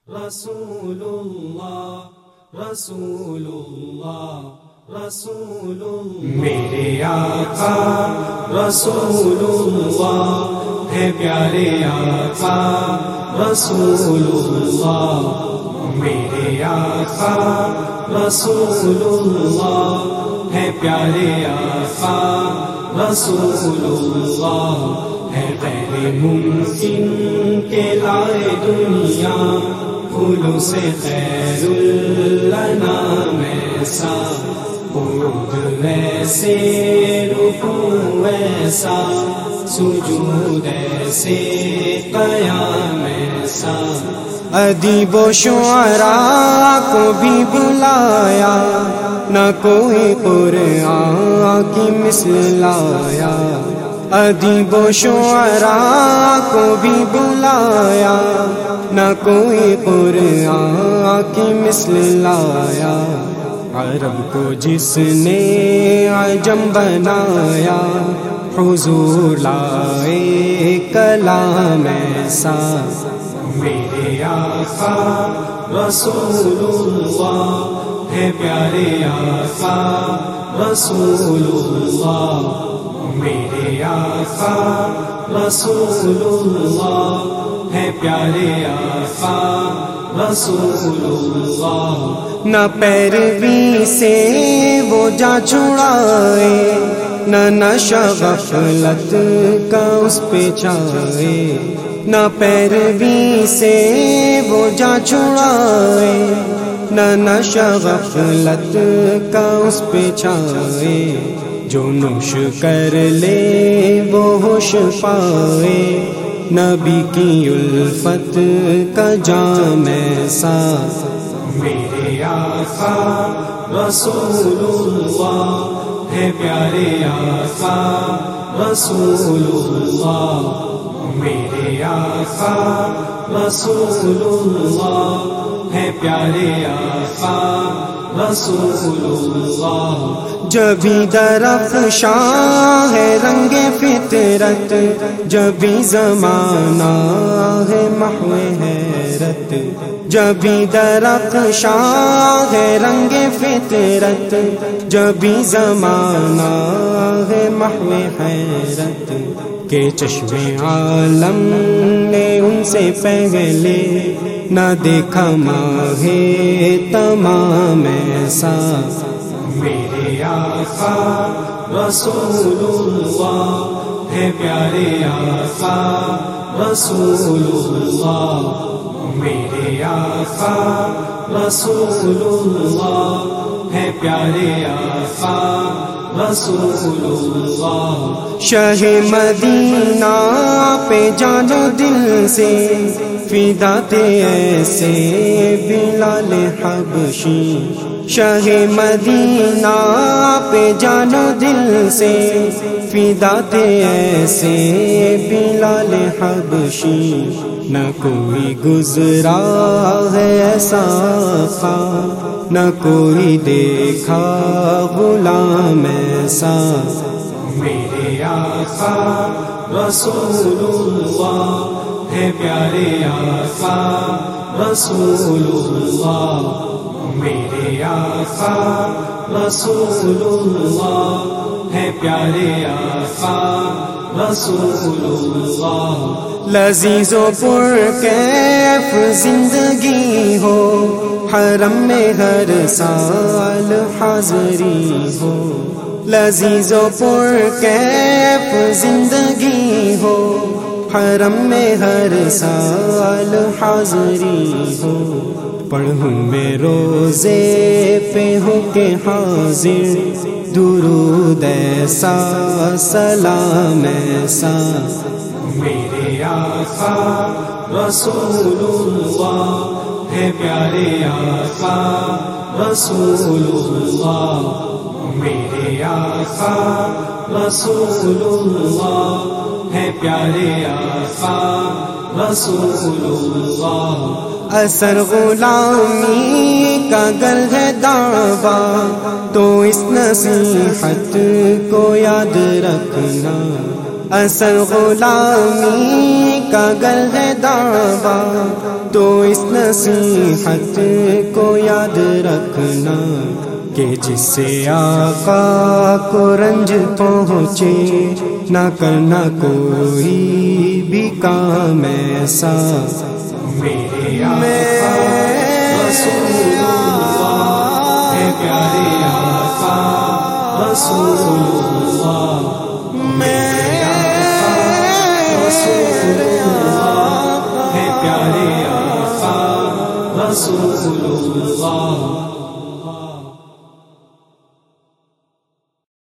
رسول اللہ رسول اللہ رسول اللہ میرے آقا رسول اللہ ہے پیارے آقا رسول اللہ میرے آقا رسول اللہ ہے پیارے آقا رسول اللہ ہے غیر ممکن کہ لائے دنیا پھولوں سے خیر الانام ایسا قعود ویسے رکوع ایسا سجود ایسے قیام ایسا ادیب و شعراء کو بھی بلایا نہ کوئی قرآن کی مثل لایا ادیب و شعراء کو بھی بلایا نہ کوئی قرآن کی مثل لایا عرب کو جس نے عجم بنایا حضور لائے کلام ایسا میرے آقا رسول اللہ ہے پیارے آقا رسول اللہ میرے آقا رسول اللہ ہے پیارے آقا رسول اللہ نہ پیروی سے وہ جا چھڑائے نہ نشہ غفلت کا اس پہ چھائے نہ پیروی سے وہ جا چھڑائے نہ نشہ غفلت کا اس پہ چھائے جو نوش کر لے وہ ہوش پائے نبی کی الفت کا جام ایسا میرے آقا رسول اللہ ہے پیارے آقا رسول اللہ میرے آقا رسول اللہ ہے پیارے آقا رسول اللہ جبھی درخشاں ہے رنگ فطرت جبھی زمانہ ہے محو حیرت جبھی درخشاں ہے رنگ فطرت جبھی زمانہ ہے محو حیرت کہ چشم عالم نے ان سے پہلے نہ دیکھا ماہ تمام ایسا میرے آقا رسول اللہ ہے پیارے آقا رسول اللہ میرے آقا رسول اللہ ہے پیارے آقا رسول اللہ شاہ مدینہ پہ جانو دل سے فدا تھے ایسے بلال حبشی شاہ مدینہ پہ جانو دل سے فدا تھے ایسے بلال حبشی نہ کوئی گزرا ہے ایسا آقا نہ کوئی دیکھا غلام ایسا میرے آقا رسول اللہ ہے پیارے آقا رسول اللہ میرے آقا رسول اللہ ہے پیارے آقا رسول اللہ لذیذ و پرکیف زندگی ہو حرم میں ہر سال حاضری ہو لذیذ و پرکیف زندگی ہو حرم میں ہر سال حاضری ہو پڑھوں میں روزے پہ ہو کے حاضر درود ایسا سلام ایسا میرے آقا رسول اللہ ہے پیارے آقا رسول اللہ میرے آقا رسول اللہ ہے پیارے آقا رسول اللہ اثر غلامی کا گل ہے دعویٰ تو اس نصیحت کو یاد رکھنا اصل غلامی کا گر ہے دعویٰ تو اس نصیحت کو یاد رکھنا کہ جس سے آقا کو رنج پہنچے نہ کرنا کوئی بھی کام ایسا میرے آقا رسول اللہ ہے، پیارے آقا رسول اللہ، میرے آقا رسول اللہ ہے، پیارے آقا رسول